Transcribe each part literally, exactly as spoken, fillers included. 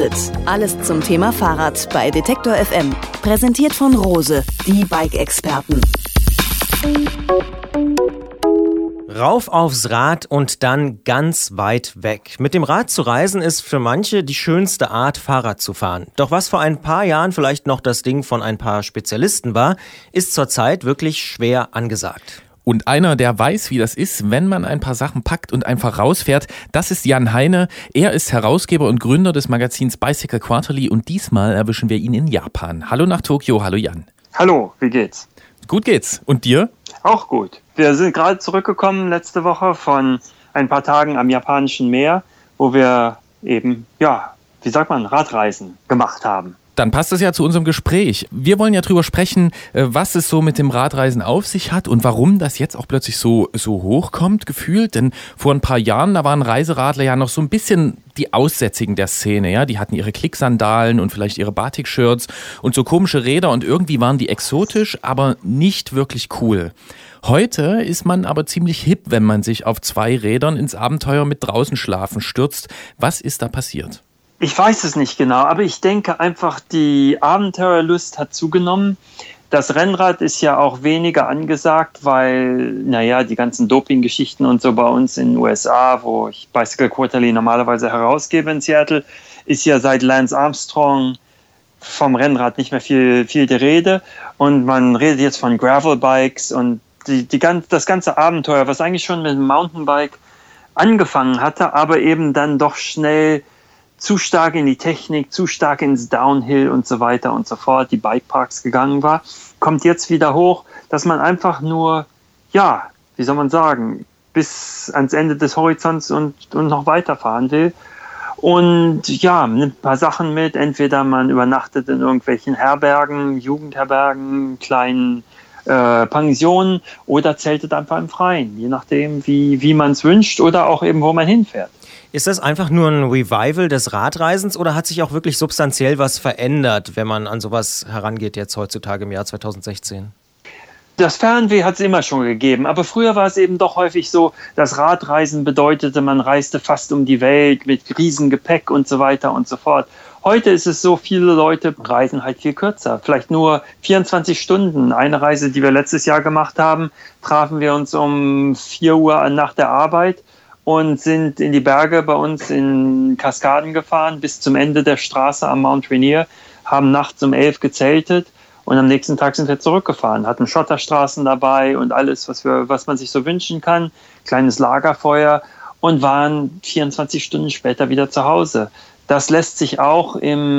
Antritt. Alles zum Thema Fahrrad bei Detektor F M. Präsentiert von Rose, die Bike-Experten. Rauf aufs Rad und dann ganz weit weg. Mit dem Rad zu reisen ist für manche die schönste Art, Fahrrad zu fahren. Doch was vor ein paar Jahren vielleicht noch das Ding von ein paar Spezialisten war, ist zurzeit wirklich schwer angesagt. Und einer, der weiß, wie das ist, wenn man ein paar Sachen packt und einfach rausfährt, das ist Jan Heine. Er ist Herausgeber und Gründer des Magazins Bicycle Quarterly und diesmal erwischen wir ihn in Japan. Hallo nach Tokio, hallo Jan. Hallo, wie geht's? Gut geht's. Und dir? Auch gut. Wir sind gerade zurückgekommen letzte Woche von ein paar Tagen am japanischen Meer, wo wir eben, ja, wie sagt man, Radreisen gemacht haben. Dann passt das ja zu unserem Gespräch. Wir wollen ja drüber sprechen, was es so mit dem Radreisen auf sich hat und warum das jetzt auch plötzlich so, so hochkommt, gefühlt. Denn vor ein paar Jahren, da waren Reiseradler ja noch so ein bisschen die Aussätzigen der Szene. Ja? Die hatten ihre Klicksandalen und vielleicht ihre Batik-Shirts und so komische Räder und irgendwie waren die exotisch, aber nicht wirklich cool. Heute ist man aber ziemlich hip, wenn man sich auf zwei Rädern ins Abenteuer mit draußen schlafen stürzt. Was ist da passiert? Ich weiß es nicht genau, aber ich denke einfach, die Abenteuerlust hat zugenommen. Das Rennrad ist ja auch weniger angesagt, weil, naja, die ganzen Doping-Geschichten und so bei uns in den U S A, wo ich Bicycle Quarterly normalerweise herausgebe in Seattle, ist ja seit Lance Armstrong vom Rennrad nicht mehr viel, viel die Rede. Und man redet jetzt von Gravelbikes und die, die, das ganze Abenteuer, was eigentlich schon mit dem Mountainbike angefangen hatte, aber eben dann doch schnell zu stark in die Technik, zu stark ins Downhill und so weiter und so fort, die Bikeparks gegangen war, kommt jetzt wieder hoch, dass man einfach nur, ja, wie soll man sagen, bis ans Ende des Horizonts und, und noch weiterfahren will. Und ja, nimmt ein paar Sachen mit, entweder man übernachtet in irgendwelchen Herbergen, Jugendherbergen, kleinen äh, Pensionen oder zeltet einfach im Freien, je nachdem, wie, wie man es wünscht oder auch eben, wo man hinfährt. Ist das einfach nur ein Revival des Radreisens oder hat sich auch wirklich substanziell was verändert, wenn man an sowas herangeht jetzt heutzutage im Jahr zweitausendsechzehn? Das Fernweh hat es immer schon gegeben, aber früher war es eben doch häufig so, dass Radreisen bedeutete, man reiste fast um die Welt mit riesen Gepäck und so weiter und so fort. Heute ist es so, viele Leute reisen halt viel kürzer, vielleicht nur vierundzwanzig Stunden. Eine Reise, die wir letztes Jahr gemacht haben, trafen wir uns um vier Uhr nach der Arbeit und sind in die Berge bei uns in Kaskaden gefahren bis zum Ende der Straße am Mount Rainier, haben nachts um elf gezeltet und am nächsten Tag sind wir zurückgefahren, hatten Schotterstraßen dabei und alles, was wir, was man sich so wünschen kann, kleines Lagerfeuer und waren vierundzwanzig Stunden später wieder zu Hause. Das lässt sich auch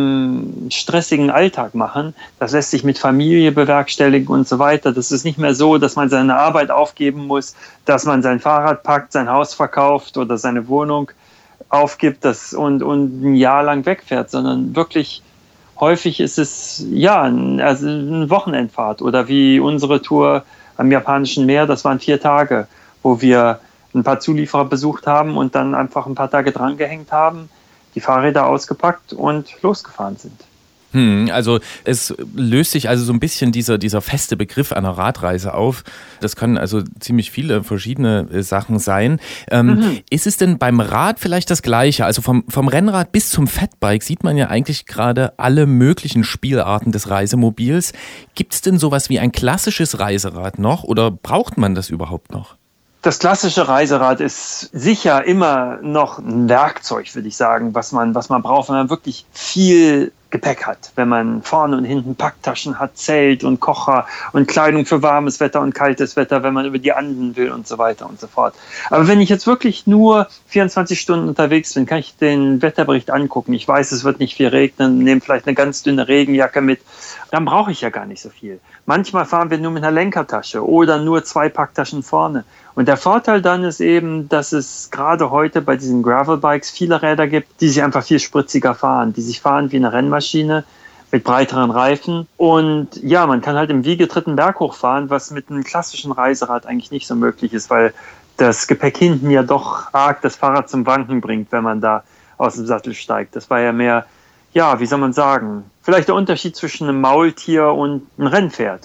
im stressigen Alltag machen. Das lässt sich mit Familie bewerkstelligen und so weiter. Das ist nicht mehr so, dass man seine Arbeit aufgeben muss, dass man sein Fahrrad packt, sein Haus verkauft oder seine Wohnung aufgibt das und, und ein Jahr lang wegfährt, sondern wirklich häufig ist es ja ein, also eine Wochenendfahrt oder wie unsere Tour am japanischen Meer. Das waren vier Tage, wo wir ein paar Zulieferer besucht haben und dann einfach ein paar Tage drangehängt haben, die Fahrräder ausgepackt und losgefahren sind. Hm, also es löst sich also so ein bisschen dieser, dieser feste Begriff einer Radreise auf. Das können also ziemlich viele verschiedene äh, Sachen sein. Ähm, mhm. Ist es denn beim Rad vielleicht das Gleiche? Also vom, vom Rennrad bis zum Fatbike sieht man ja eigentlich gerade alle möglichen Spielarten des Reisemobils. Gibt es denn sowas wie ein klassisches Reiserad noch oder braucht man das überhaupt noch? Das klassische Reiserad ist sicher immer noch ein Werkzeug, würde ich sagen, was man, was man braucht, wenn man wirklich viel Gepäck hat. Wenn man vorne und hinten Packtaschen hat, Zelt und Kocher und Kleidung für warmes Wetter und kaltes Wetter, wenn man über die Anden will und so weiter und so fort. Aber wenn ich jetzt wirklich nur vierundzwanzig Stunden unterwegs bin, kann ich den Wetterbericht angucken. Ich weiß, es wird nicht viel regnen, nehme vielleicht eine ganz dünne Regenjacke mit. Dann brauche ich ja gar nicht so viel. Manchmal fahren wir nur mit einer Lenkertasche oder nur zwei Packtaschen vorne. Und der Vorteil dann ist eben, dass es gerade heute bei diesen Gravelbikes viele Räder gibt, die sich einfach viel spritziger fahren, die sich fahren wie eine Rennmaschine mit breiteren Reifen. Und ja, man kann halt im wiegetritten Berg hochfahren, was mit einem klassischen Reiserad eigentlich nicht so möglich ist, weil das Gepäck hinten ja doch arg das Fahrrad zum Wanken bringt, wenn man da aus dem Sattel steigt. Das war ja mehr, ja, wie soll man sagen, vielleicht der Unterschied zwischen einem Maultier und einem Rennpferd. Und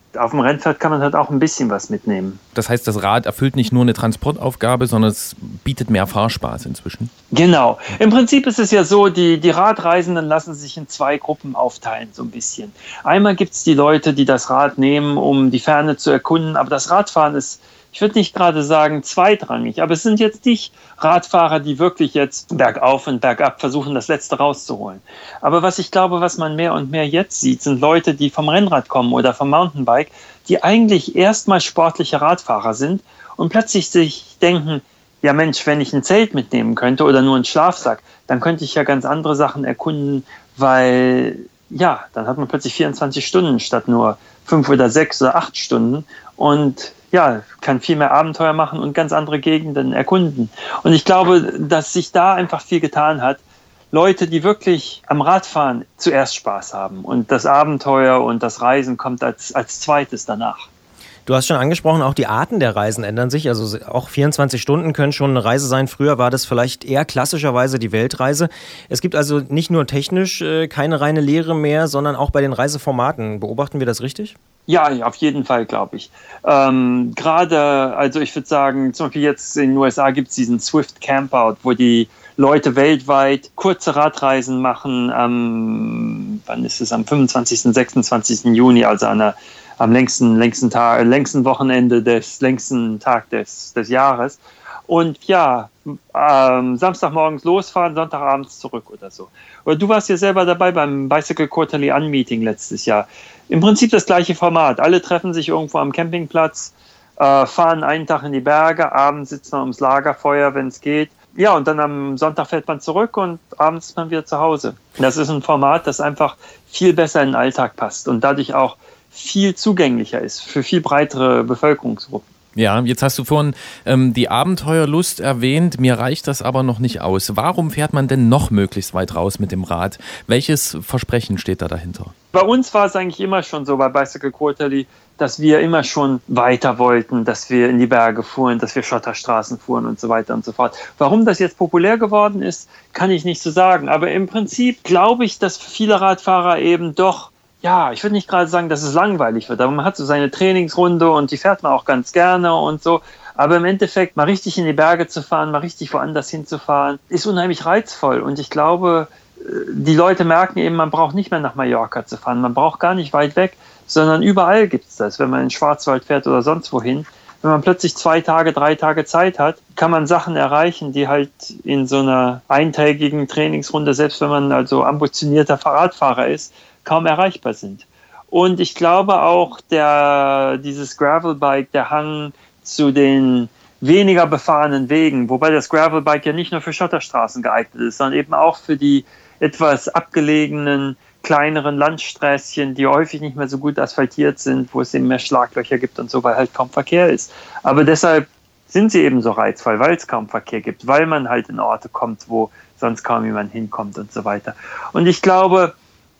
auf dem Rennpferd kann man halt auch ein bisschen was mitnehmen. Das heißt, das Rad erfüllt nicht nur eine Transportaufgabe, sondern es bietet mehr Fahrspaß inzwischen. Genau. Im Prinzip ist es ja so, die, die Radreisenden lassen sich in zwei Gruppen aufteilen, so ein bisschen. Einmal gibt es die Leute, die das Rad nehmen, um die Ferne zu erkunden, aber das Radfahren ist, ich würde nicht gerade sagen zweitrangig, aber es sind jetzt nicht Radfahrer, die wirklich jetzt bergauf und bergab versuchen, das Letzte rauszuholen. Aber was ich glaube, was man mehr und mehr jetzt sieht, sind Leute, die vom Rennrad kommen oder vom Mountainbike, die eigentlich erstmal sportliche Radfahrer sind und plötzlich sich denken, ja Mensch, wenn ich ein Zelt mitnehmen könnte oder nur einen Schlafsack, dann könnte ich ja ganz andere Sachen erkunden, weil ja, dann hat man plötzlich vierundzwanzig Stunden statt nur fünf oder sechs oder acht Stunden und ja, kann viel mehr Abenteuer machen und ganz andere Gegenden erkunden. Und ich glaube, dass sich da einfach viel getan hat. Leute, die wirklich am Radfahren zuerst Spaß haben und das Abenteuer und das Reisen kommt als, als zweites danach. Du hast schon angesprochen, auch die Arten der Reisen ändern sich. Also auch vierundzwanzig Stunden können schon eine Reise sein. Früher war das vielleicht eher klassischerweise die Weltreise. Es gibt also nicht nur technisch äh, keine reine Lehre mehr, sondern auch bei den Reiseformaten. Beobachten wir das richtig? Ja, ja, auf jeden Fall, glaube ich. Ähm, gerade, also ich würde sagen, zum Beispiel jetzt in den U S A gibt es diesen Swift Campout, wo die Leute weltweit kurze Radreisen machen. Am, wann ist es? Am fünfundzwanzigsten, sechsundzwanzigsten Juni, also an der am längsten, längsten Tag, längsten Wochenende des längsten Tag des, des Jahres. Und ja, ähm, Samstagmorgens losfahren, Sonntagabends zurück oder so. Oder du warst ja selber dabei beim Bicycle Quarterly Unmeeting letztes Jahr. Im Prinzip das gleiche Format. Alle treffen sich irgendwo am Campingplatz, äh, fahren einen Tag in die Berge, abends sitzt man ums Lagerfeuer, wenn es geht. Ja, und dann am Sonntag fährt man zurück und abends ist man wieder zu Hause. Das ist ein Format, das einfach viel besser in den Alltag passt und dadurch auch viel zugänglicher ist für viel breitere Bevölkerungsgruppen. Ja, jetzt hast du vorhin ähm, die Abenteuerlust erwähnt, mir reicht das aber noch nicht aus. Warum fährt man denn noch möglichst weit raus mit dem Rad? Welches Versprechen steht da dahinter? Bei uns war es eigentlich immer schon so, bei Bicycle Quarterly, dass wir immer schon weiter wollten, dass wir in die Berge fuhren, dass wir Schotterstraßen fuhren und so weiter und so fort. Warum das jetzt populär geworden ist, kann ich nicht so sagen. Aber im Prinzip glaube ich, dass viele Radfahrer eben doch, ja, ich würde nicht gerade sagen, dass es langweilig wird, aber man hat so seine Trainingsrunde und die fährt man auch ganz gerne und so. Aber im Endeffekt mal richtig in die Berge zu fahren, mal richtig woanders hinzufahren, ist unheimlich reizvoll. Und ich glaube, die Leute merken eben, man braucht nicht mehr nach Mallorca zu fahren, man braucht gar nicht weit weg, sondern überall gibt es das. Wenn man in den Schwarzwald fährt oder sonst wohin, wenn man plötzlich zwei Tage, drei Tage Zeit hat, kann man Sachen erreichen, die halt in so einer eintägigen Trainingsrunde, selbst wenn man also ambitionierter Fahrradfahrer ist, kaum erreichbar sind. Und ich glaube auch, der, dieses Gravelbike, der Hang zu den weniger befahrenen Wegen, wobei das Gravelbike ja nicht nur für Schotterstraßen geeignet ist, sondern eben auch für die etwas abgelegenen, kleineren Landsträßchen, die häufig nicht mehr so gut asphaltiert sind, wo es eben mehr Schlaglöcher gibt und so, weil halt kaum Verkehr ist. Aber deshalb sind sie eben so reizvoll, weil es kaum Verkehr gibt, weil man halt in Orte kommt, wo sonst kaum jemand hinkommt und so weiter. Und ich glaube,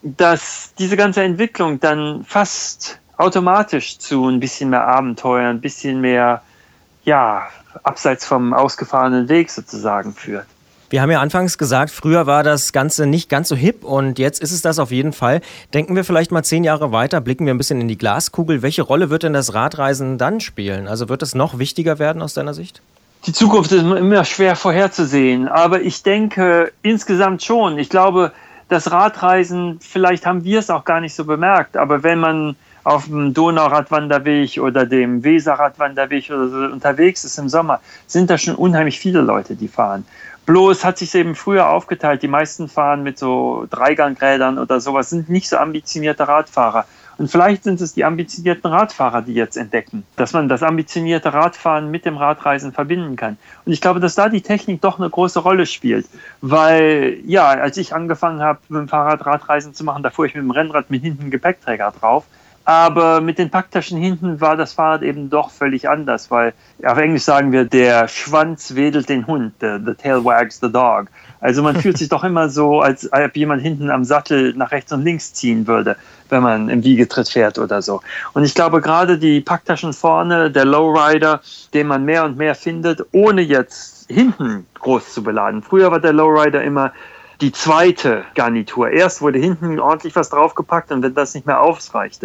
dass diese ganze Entwicklung dann fast automatisch zu ein bisschen mehr Abenteuer, ein bisschen mehr, ja, abseits vom ausgefahrenen Weg sozusagen führt. Wir haben ja anfangs gesagt, früher war das Ganze nicht ganz so hip und jetzt ist es das auf jeden Fall. Denken wir vielleicht mal zehn Jahre weiter, blicken wir ein bisschen in die Glaskugel. Welche Rolle wird denn das Radreisen dann spielen? Also wird es noch wichtiger werden aus deiner Sicht? Die Zukunft ist immer schwer vorherzusehen, aber ich denke insgesamt schon. Ich glaube, das Radreisen, vielleicht haben wir es auch gar nicht so bemerkt, aber wenn man auf dem Donauradwanderweg oder dem Weserradwanderweg oder so unterwegs ist im Sommer, sind da schon unheimlich viele Leute, die fahren. Bloß hat sich eben früher aufgeteilt, die meisten fahren mit so Dreigangrädern oder sowas, sind nicht so ambitionierte Radfahrer. Und vielleicht sind es die ambitionierten Radfahrer, die jetzt entdecken, dass man das ambitionierte Radfahren mit dem Radreisen verbinden kann. Und ich glaube, dass da die Technik doch eine große Rolle spielt. Weil, ja, als ich angefangen habe, mit dem Fahrrad Radreisen zu machen, da fuhr ich mit dem Rennrad mit hinten Gepäckträger drauf. Aber mit den Packtaschen hinten war das Fahrrad eben doch völlig anders, weil auf Englisch sagen wir, der Schwanz wedelt den Hund, the, the tail wags the dog. Also man fühlt sich doch immer so, als ob jemand hinten am Sattel nach rechts und links ziehen würde, wenn man im Wiegetritt fährt oder so. Und ich glaube, gerade die Packtaschen vorne, der Lowrider, den man mehr und mehr findet, ohne jetzt hinten groß zu beladen. Früher war der Lowrider immer die zweite Garnitur. Erst wurde hinten ordentlich was draufgepackt und wenn das nicht mehr ausreichte,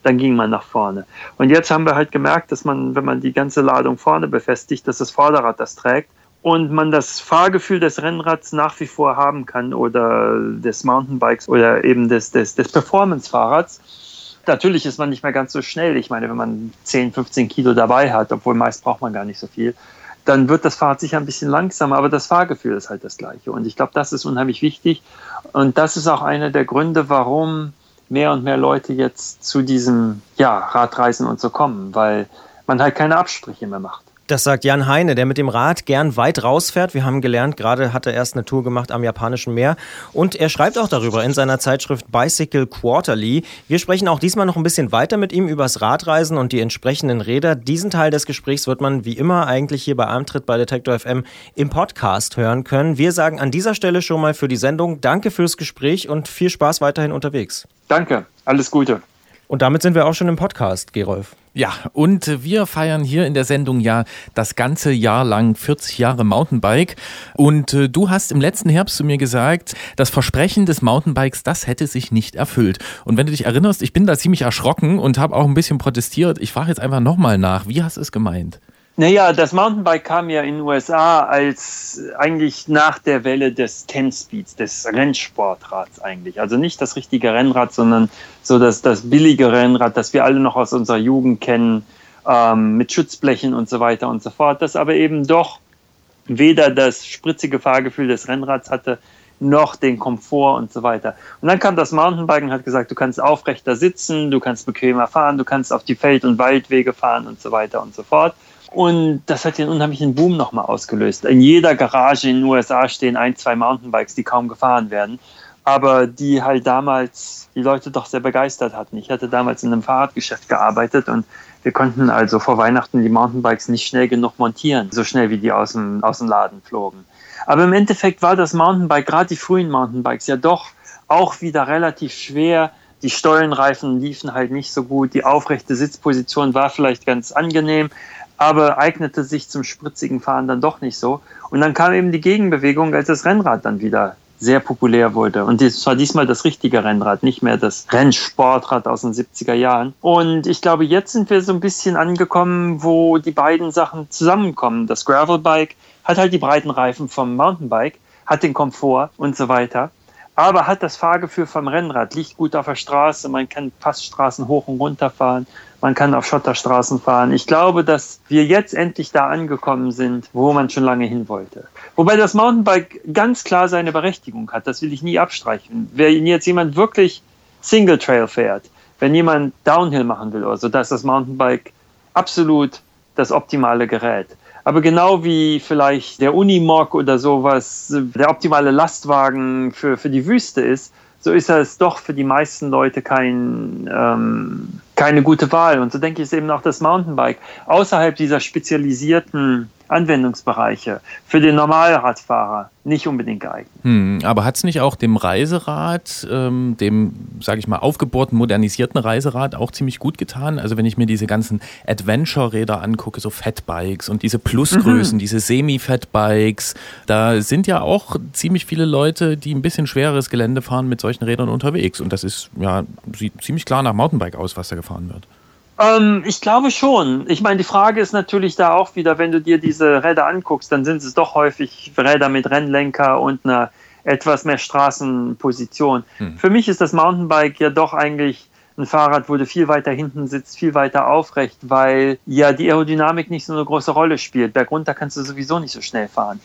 dann ging man nach vorne. Und jetzt haben wir halt gemerkt, dass man, wenn man die ganze Ladung vorne befestigt, dass das Vorderrad das trägt und man das Fahrgefühl des Rennrads nach wie vor haben kann oder des Mountainbikes oder eben des, des, des Performance-Fahrrads. Natürlich ist man nicht mehr ganz so schnell. Ich meine, wenn man zehn, fünfzehn Kilo dabei hat, obwohl meist braucht man gar nicht so viel, dann wird das Fahrrad sicher ein bisschen langsamer, aber das Fahrgefühl ist halt das gleiche. Und ich glaube, das ist unheimlich wichtig. Und das ist auch einer der Gründe, warum mehr und mehr Leute jetzt zu diesem ja, Radreisen und so kommen, weil man halt keine Abstriche mehr macht. Das sagt Jan Heine, der mit dem Rad gern weit rausfährt. Wir haben gelernt, gerade hat er erst eine Tour gemacht am Japanischen Meer. Und er schreibt auch darüber in seiner Zeitschrift Bicycle Quarterly. Wir sprechen auch diesmal noch ein bisschen weiter mit ihm übers Radreisen und die entsprechenden Räder. Diesen Teil des Gesprächs wird man wie immer eigentlich hier bei Antritt bei Detektor F M im Podcast hören können. Wir sagen an dieser Stelle schon mal für die Sendung Danke fürs Gespräch und viel Spaß weiterhin unterwegs. Danke, alles Gute. Und damit sind wir auch schon im Podcast, Gerolf. Ja, und wir feiern hier in der Sendung ja das ganze Jahr lang vierzig Jahre Mountainbike. Und äh, du hast im letzten Herbst zu mir gesagt, das Versprechen des Mountainbikes, das hätte sich nicht erfüllt. Und wenn du dich erinnerst, ich bin da ziemlich erschrocken und habe auch ein bisschen protestiert. Ich frage jetzt einfach nochmal nach, wie hast du es gemeint? Naja, das Mountainbike kam ja in den U S A als eigentlich nach der Welle des Ten-Speeds, des Rennsportrads eigentlich. Also nicht das richtige Rennrad, sondern so das, das billige Rennrad, das wir alle noch aus unserer Jugend kennen, ähm, mit Schutzblechen und so weiter und so fort, das aber eben doch weder das spritzige Fahrgefühl des Rennrads hatte, noch den Komfort und so weiter. Und dann kam das Mountainbike und hat gesagt, du kannst aufrechter sitzen, du kannst bequemer fahren, du kannst auf die Feld- und Waldwege fahren und so weiter und so fort. Und das hat den unheimlichen Boom nochmal ausgelöst. In jeder Garage in den U S A stehen ein, zwei Mountainbikes, die kaum gefahren werden, aber die halt damals die Leute doch sehr begeistert hatten. Ich hatte damals in einem Fahrradgeschäft gearbeitet und wir konnten also vor Weihnachten die Mountainbikes nicht schnell genug montieren, so schnell wie die aus dem, aus dem Laden flogen. Aber im Endeffekt war das Mountainbike, gerade die frühen Mountainbikes, ja doch auch wieder relativ schwer. Die Stollenreifen liefen halt nicht so gut, die aufrechte Sitzposition war vielleicht ganz angenehm, aber eignete sich zum spritzigen Fahren dann doch nicht so. Und dann kam eben die Gegenbewegung, als das Rennrad dann wieder sehr populär wurde. Und es war diesmal das richtige Rennrad, nicht mehr das Rennsportrad aus den siebziger Jahren. Und ich glaube, jetzt sind wir so ein bisschen angekommen, wo die beiden Sachen zusammenkommen. Das Gravelbike hat halt die breiten Reifen vom Mountainbike, hat den Komfort und so weiter, aber hat das Fahrgefühl vom Rennrad, liegt gut auf der Straße, man kann Passstraßen hoch und runter fahren, man kann auf Schotterstraßen fahren. Ich glaube, dass wir jetzt endlich da angekommen sind, wo man schon lange hin wollte. Wobei das Mountainbike ganz klar seine Berechtigung hat, das will ich nie abstreichen. Wenn jetzt jemand wirklich Single Trail fährt, wenn jemand Downhill machen will oder so, da ist das Mountainbike absolut das optimale Gerät. Aber genau wie vielleicht der Unimog oder sowas der optimale Lastwagen für, für die Wüste ist, so ist es doch für die meisten Leute kein, ähm, keine gute Wahl. Und so denke ich, ist eben auch das Mountainbike außerhalb dieser spezialisierten Anwendungsbereiche für den Normalradfahrer nicht unbedingt geeignet. Hm, aber hat es nicht auch dem Reiserad, ähm, dem, sage ich mal, aufgebohrten, modernisierten Reiserad auch ziemlich gut getan? Also wenn ich mir diese ganzen Adventure-Räder angucke, so Fatbikes und diese Plusgrößen, mhm. diese Semi-Fatbikes, da sind ja auch ziemlich viele Leute, die ein bisschen schwereres Gelände fahren, mit solchen Rädern unterwegs. Und das ist, ja, sieht ziemlich klar nach Mountainbike aus, was da gefahren wird. Ähm, ich glaube schon. Ich meine, die Frage ist natürlich da auch wieder, wenn du dir diese Räder anguckst, dann sind es doch häufig Räder mit Rennlenker und einer etwas mehr Straßenposition. Hm. Für mich ist das Mountainbike ja doch eigentlich ein Fahrrad, wo du viel weiter hinten sitzt, viel weiter aufrecht, weil ja die Aerodynamik nicht so eine große Rolle spielt. Bergunter kannst du sowieso nicht so schnell fahren.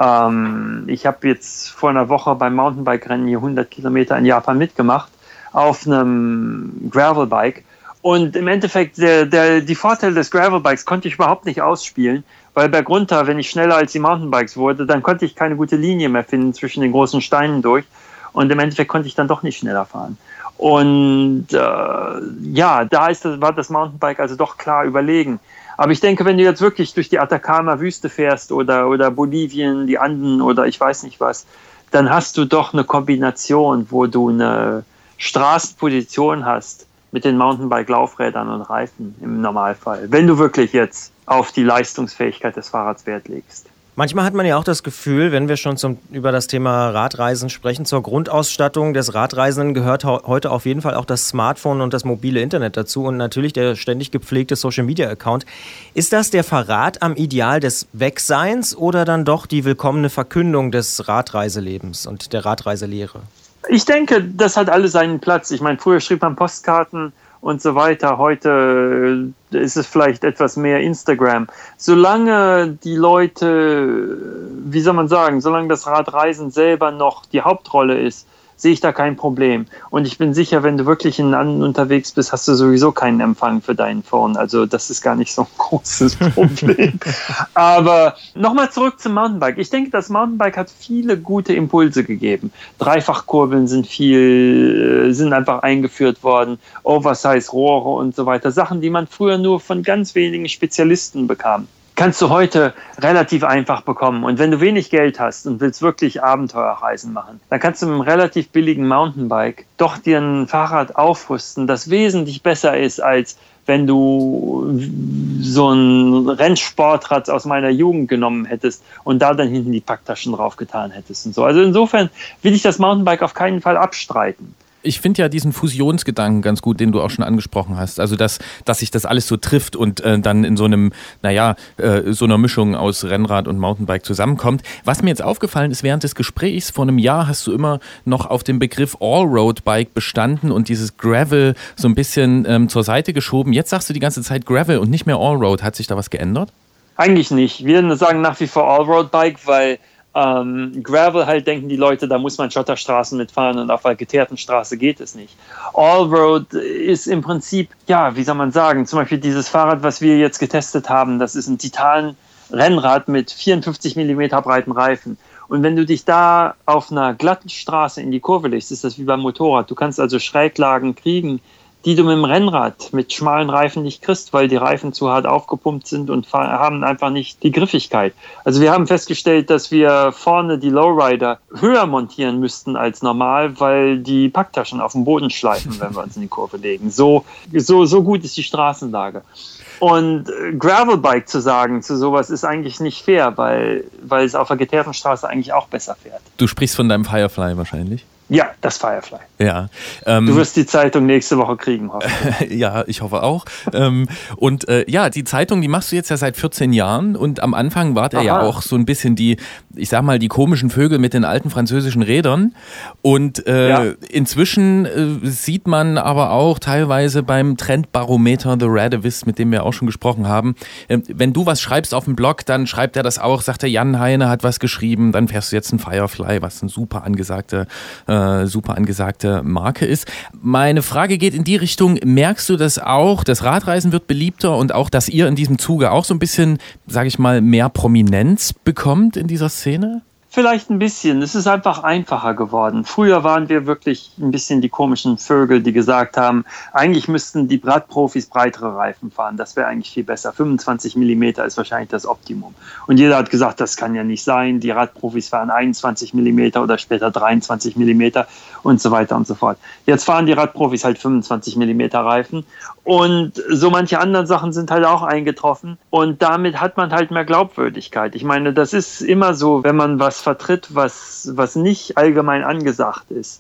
Ähm, ich habe jetzt vor einer Woche beim Mountainbike-Rennen hier hundert Kilometer in Japan mitgemacht, auf einem Gravelbike. Und im Endeffekt, der, der, die Vorteile des Gravelbikes konnte ich überhaupt nicht ausspielen, weil bergunter, wenn ich schneller als die Mountainbikes wurde, dann konnte ich keine gute Linie mehr finden zwischen den großen Steinen durch. Und im Endeffekt konnte ich dann doch nicht schneller fahren. Und äh, ja, da ist das, war das Mountainbike also doch klar überlegen. Aber ich denke, wenn du jetzt wirklich durch die Atacama-Wüste fährst oder, oder Bolivien, die Anden oder ich weiß nicht was, dann hast du doch eine Kombination, wo du eine Straßenposition hast, mit den Mountainbike-Laufrädern und Reifen im Normalfall, wenn du wirklich jetzt auf die Leistungsfähigkeit des Fahrrads Wert legst. Manchmal hat man ja auch das Gefühl, wenn wir schon zum, über das Thema Radreisen sprechen, zur Grundausstattung des Radreisenden gehört ho- heute auf jeden Fall auch das Smartphone und das mobile Internet dazu und natürlich der ständig gepflegte Social-Media-Account. Ist das der Verrat am Ideal des Wegseins oder dann doch die willkommene Verkündung des Radreiselebens und der Radreiselehre? Ich denke, das hat alles seinen Platz. Ich meine, früher schrieb man Postkarten und so weiter. Heute ist es vielleicht etwas mehr Instagram. Solange die Leute, wie soll man sagen, solange das Radreisen selber noch die Hauptrolle ist, sehe ich da kein Problem. Und ich bin sicher, wenn du wirklich in Landen unterwegs bist, hast du sowieso keinen Empfang für dein Phone. Also das ist gar nicht so ein großes Problem. Aber nochmal zurück zum Mountainbike. Ich denke, das Mountainbike hat viele gute Impulse gegeben. Dreifachkurbeln sind viel, sind einfach eingeführt worden. Oversize-Rohre und so weiter. Sachen, die man früher nur von ganz wenigen Spezialisten bekam. Kannst du heute relativ einfach bekommen. Und wenn du wenig Geld hast und willst wirklich Abenteuerreisen machen, dann kannst du mit einem relativ billigen Mountainbike doch dir ein Fahrrad aufrüsten, das wesentlich besser ist, als wenn du so ein Rennsportrad aus meiner Jugend genommen hättest und da dann hinten die Packtaschen draufgetan hättest und so. Also insofern will ich das Mountainbike auf keinen Fall abstreiten. Ich finde ja diesen Fusionsgedanken ganz gut, den du auch schon angesprochen hast. Also, dass, dass sich das alles so trifft und äh, dann in so einem, naja, äh, so einer Mischung aus Rennrad und Mountainbike zusammenkommt. Was mir jetzt aufgefallen ist während des Gesprächs, vor einem Jahr hast du immer noch auf dem Begriff Allroad-Bike bestanden und dieses Gravel so ein bisschen ähm, zur Seite geschoben. Jetzt sagst du die ganze Zeit Gravel und nicht mehr Allroad. Hat sich da was geändert? Eigentlich nicht. Wir sagen nach wie vor Allroad-Bike, weil Ähm, Gravel halt denken die Leute, da muss man Schotterstraßen mitfahren und auf einer geteerten Straße geht es nicht. Allroad ist im Prinzip, ja, wie soll man sagen, zum Beispiel dieses Fahrrad, was wir jetzt getestet haben, das ist ein Titan-Rennrad mit vierundfünfzig Millimeter breiten Reifen. Und wenn du dich da auf einer glatten Straße in die Kurve legst, ist das wie beim Motorrad. Du kannst also Schräglagen kriegen, die du mit dem Rennrad mit schmalen Reifen nicht kriegst, weil die Reifen zu hart aufgepumpt sind und haben einfach nicht die Griffigkeit. Also wir haben festgestellt, dass wir vorne die Lowrider höher montieren müssten als normal, weil die Packtaschen auf dem Boden schleifen, wenn wir uns in die Kurve legen. So, so, so gut ist die Straßenlage. Und Gravelbike zu sagen zu sowas ist eigentlich nicht fair, weil, weil es auf der geteerten Straße eigentlich auch besser fährt. Du sprichst von deinem Firefly wahrscheinlich? Ja, das Firefly. Ja. Ähm, du wirst die Zeitung nächste Woche kriegen, hoffe ich. Ja, ich hoffe auch. ähm, und äh, ja, die Zeitung, die machst du jetzt ja seit vierzehn Jahren und am Anfang wart er ja auch so ein bisschen die, ich sag mal, die komischen Vögel mit den alten französischen Rädern. Und äh, ja. inzwischen äh, sieht man aber auch teilweise beim Trendbarometer The Radavist, mit dem wir auch schon gesprochen haben, äh, wenn du was schreibst auf dem Blog, dann schreibt er das auch, sagt der Jan Heine hat was geschrieben, dann fährst du jetzt ein Firefly, was ein super angesagte äh, super angesagte Marke ist. Meine Frage geht in die Richtung, merkst du das auch, das Radreisen wird beliebter und auch, dass ihr in diesem Zuge auch so ein bisschen, sage ich mal, mehr Prominenz bekommt in dieser Szene? Vielleicht ein bisschen. Es ist einfach einfacher geworden. Früher waren wir wirklich ein bisschen die komischen Vögel, die gesagt haben, eigentlich müssten die Radprofis breitere Reifen fahren. Das wäre eigentlich viel besser. fünfundzwanzig Millimeter ist wahrscheinlich das Optimum. Und jeder hat gesagt, das kann ja nicht sein. Die Radprofis fahren einundzwanzig Millimeter oder später dreiundzwanzig Millimeter und so weiter und so fort. Jetzt fahren die Radprofis halt fünfundzwanzig Millimeter Reifen. Und so manche anderen Sachen sind halt auch eingetroffen. Und damit hat man halt mehr Glaubwürdigkeit. Ich meine, das ist immer so, wenn man was vertritt, was, was nicht allgemein angesagt ist,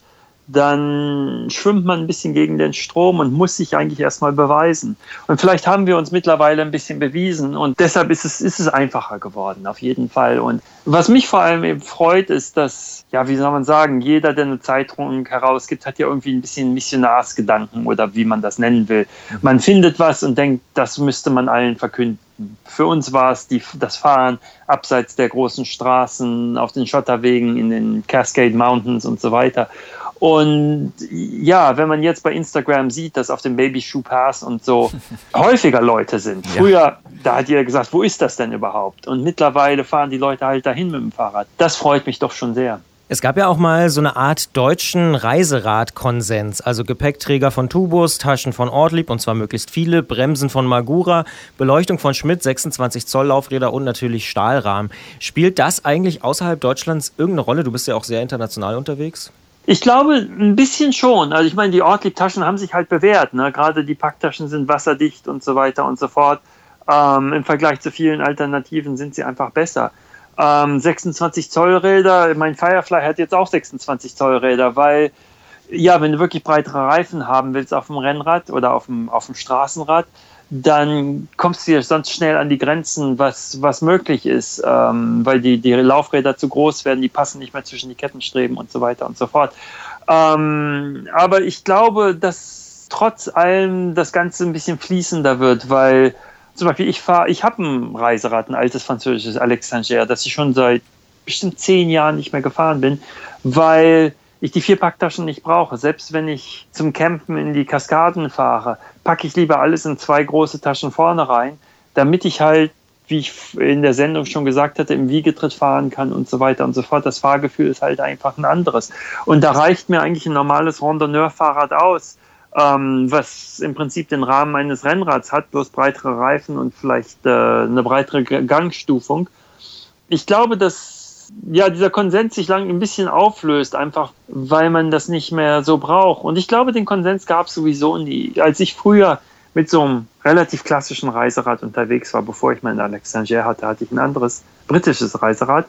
dann schwimmt man ein bisschen gegen den Strom und muss sich eigentlich erstmal beweisen. Und vielleicht haben wir uns mittlerweile ein bisschen bewiesen und deshalb ist es, ist es einfacher geworden, auf jeden Fall. Und was mich vor allem eben freut, ist, dass, ja, wie soll man sagen, jeder, der eine Zeitung herausgibt, hat ja irgendwie ein bisschen Missionarsgedanken oder wie man das nennen will. Man findet was und denkt, das müsste man allen verkünden. Für uns war es die, das Fahren abseits der großen Straßen, auf den Schotterwegen, in den Cascade Mountains und so weiter. Und ja, wenn man jetzt bei Instagram sieht, dass auf dem Babyshoe Pass und so häufiger Leute sind. Früher, ja. Da hat jeder gesagt, wo ist das denn überhaupt? Und mittlerweile fahren die Leute halt dahin mit dem Fahrrad. Das freut mich doch schon sehr. Es gab ja auch mal so eine Art deutschen Reiseradkonsens, also Gepäckträger von Tubus, Taschen von Ortlieb und zwar möglichst viele, Bremsen von Magura, Beleuchtung von Schmidt, sechsundzwanzig Zoll Laufräder und natürlich Stahlrahmen. Spielt das eigentlich außerhalb Deutschlands irgendeine Rolle? Du bist ja auch sehr international unterwegs. Ich glaube, ein bisschen schon. Also ich meine, die Ortlieb-Taschen haben sich halt bewährt. Ne? Gerade die Packtaschen sind wasserdicht und so weiter und so fort. Ähm, im Vergleich zu vielen Alternativen sind sie einfach besser. Ähm, sechsundzwanzig Zoll Räder, mein Firefly hat jetzt auch sechsundzwanzig Zoll Räder, weil, ja, wenn du wirklich breitere Reifen haben willst auf dem Rennrad oder auf dem, auf dem Straßenrad, dann kommst du ja sonst schnell an die Grenzen, was, was möglich ist, ähm, weil die, die Laufräder zu groß werden, die passen nicht mehr zwischen die Kettenstreben und so weiter und so fort. Ähm, aber ich glaube, dass trotz allem das Ganze ein bisschen fließender wird, weil zum Beispiel ich fahre, ich habe ein Reiserad, ein altes französisches Alexanger, das ich schon seit bestimmt zehn Jahren nicht mehr gefahren bin, weil ich die vier Packtaschen nicht brauche. Selbst wenn ich zum Campen in die Kaskaden fahre, packe ich lieber alles in zwei große Taschen vorne rein, damit ich halt, wie ich in der Sendung schon gesagt hatte, im Wiegetritt fahren kann und so weiter und so fort. Das Fahrgefühl ist halt einfach ein anderes. Und da reicht mir eigentlich ein normales Randonneur-Fahrrad aus, ähm, was im Prinzip den Rahmen eines Rennrads hat, bloß breitere Reifen und vielleicht äh, eine breitere Gangstufung. Ich glaube, dass ja, dieser Konsens sich lang ein bisschen auflöst, einfach weil man das nicht mehr so braucht. Und ich glaube, den Konsens gab es sowieso nie. Als ich früher mit so einem relativ klassischen Reiserad unterwegs war, bevor ich meinen Alexanger hatte, hatte ich ein anderes britisches Reiserad.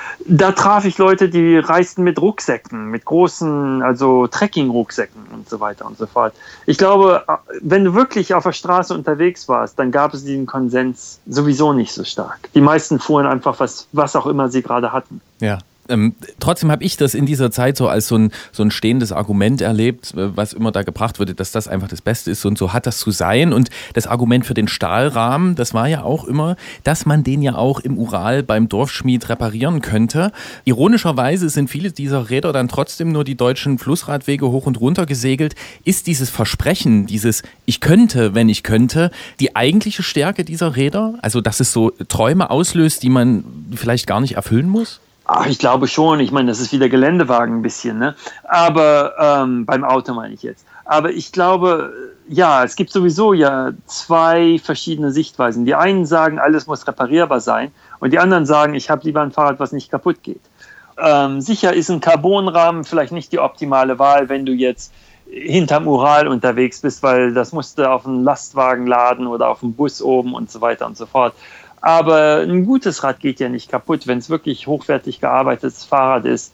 Da traf ich Leute, die reisten mit Rucksäcken, mit großen, also Trekking-Rucksäcken und so weiter und so fort. Ich glaube, wenn du wirklich auf der Straße unterwegs warst, dann gab es diesen Konsens sowieso nicht so stark. Die meisten fuhren einfach was, was auch immer sie gerade hatten. Ja. Ähm, trotzdem habe ich das in dieser Zeit so als so ein, so ein stehendes Argument erlebt, was immer da gebracht wurde, dass das einfach das Beste ist und so hat das zu sein. Und das Argument für den Stahlrahmen, das war ja auch immer, dass man den ja auch im Ural beim Dorfschmied reparieren könnte. Ironischerweise sind viele dieser Räder dann trotzdem nur die deutschen Flussradwege hoch und runter gesegelt. Ist dieses Versprechen, dieses ich könnte, wenn ich könnte, die eigentliche Stärke dieser Räder? Also dass es so Träume auslöst, die man vielleicht gar nicht erfüllen muss? Ach, ich glaube schon. Ich meine, das ist wieder Geländewagen ein bisschen, ne? Aber ähm, beim Auto meine ich jetzt. Aber ich glaube, ja, es gibt sowieso ja zwei verschiedene Sichtweisen. Die einen sagen, alles muss reparierbar sein, und die anderen sagen, ich habe lieber ein Fahrrad, was nicht kaputt geht. Ähm, sicher ist ein Carbonrahmen vielleicht nicht die optimale Wahl, wenn du jetzt hinterm Ural unterwegs bist, weil das musst du auf einen Lastwagen laden oder auf einen Bus oben und so weiter und so fort. Aber ein gutes Rad geht ja nicht kaputt. Wenn es wirklich hochwertig gearbeitetes Fahrrad ist,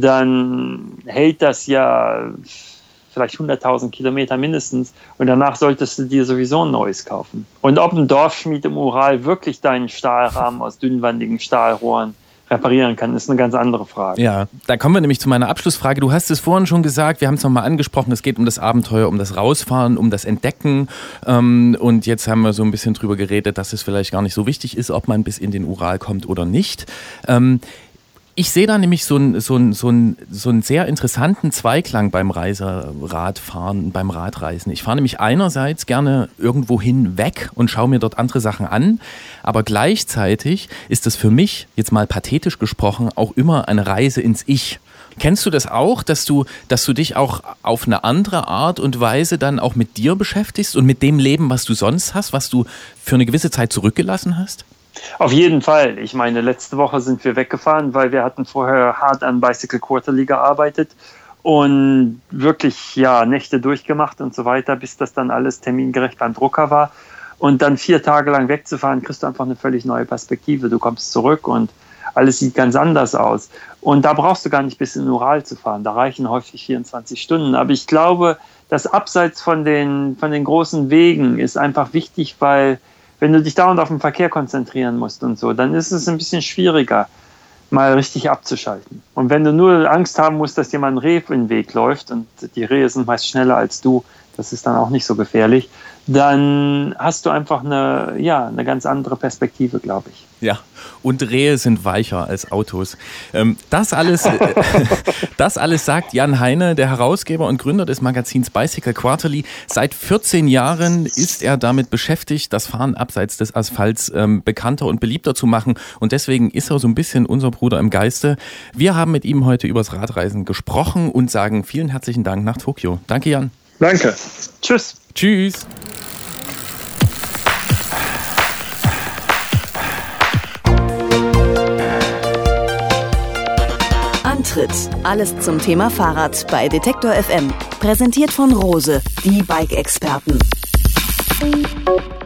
dann hält das ja vielleicht hunderttausend Kilometer mindestens, und danach solltest du dir sowieso ein neues kaufen. Und ob ein Dorfschmied im Ural wirklich deinen Stahlrahmen aus dünnwandigen Stahlrohren reparieren kann, ist eine ganz andere Frage. Ja, da kommen wir nämlich zu meiner Abschlussfrage. Du hast es vorhin schon gesagt, wir haben es nochmal angesprochen, es geht um das Abenteuer, um das Rausfahren, um das Entdecken, ähm, und jetzt haben wir so ein bisschen drüber geredet, dass es vielleicht gar nicht so wichtig ist, ob man bis in den Ural kommt oder nicht. Ähm, Ich sehe da nämlich so einen so einen, so einen, so einen sehr interessanten Zweiklang beim Reiseradfahren, beim Radreisen. Ich fahre nämlich einerseits gerne irgendwo hinweg und schaue mir dort andere Sachen an, aber gleichzeitig ist das für mich, jetzt mal pathetisch gesprochen, auch immer eine Reise ins Ich. Kennst du das auch, dass du, dass du dich auch auf eine andere Art und Weise dann auch mit dir beschäftigst und mit dem Leben, was du sonst hast, was du für eine gewisse Zeit zurückgelassen hast? Auf jeden Fall. Ich meine, letzte Woche sind wir weggefahren, weil wir hatten vorher hart an Bicycle Quarterly gearbeitet und wirklich ja Nächte durchgemacht und so weiter, bis das dann alles termingerecht beim Drucker war. Und dann vier Tage lang wegzufahren, kriegst du einfach eine völlig neue Perspektive. Du kommst zurück und alles sieht ganz anders aus. Und da brauchst du gar nicht bis in den Ural zu fahren. Da reichen häufig vierundzwanzig Stunden. Aber ich glaube, das Abseits von den, von den großen Wegen ist einfach wichtig, weil wenn du dich dauernd auf den Verkehr konzentrieren musst und so, dann ist es ein bisschen schwieriger, mal richtig abzuschalten. Und wenn du nur Angst haben musst, dass dir mal ein Reh in den Weg läuft, und die Rehe sind meist schneller als du, das ist dann auch nicht so gefährlich, dann hast du einfach eine, ja, eine ganz andere Perspektive, glaube ich. Ja, und Rehe sind weicher als Autos. Das alles, das alles sagt Jan Heine, der Herausgeber und Gründer des Magazins Bicycle Quarterly. Seit vierzehn Jahren ist er damit beschäftigt, das Fahren abseits des Asphalts ähm, bekannter und beliebter zu machen. Und deswegen ist er so ein bisschen unser Bruder im Geiste. Wir haben mit ihm heute übers Radreisen gesprochen und sagen vielen herzlichen Dank nach Tokio. Danke, Jan. Danke. Tschüss. Tschüss. Antritt. Alles zum Thema Fahrrad bei Detektor F M. Präsentiert von Rose, die Bike-Experten.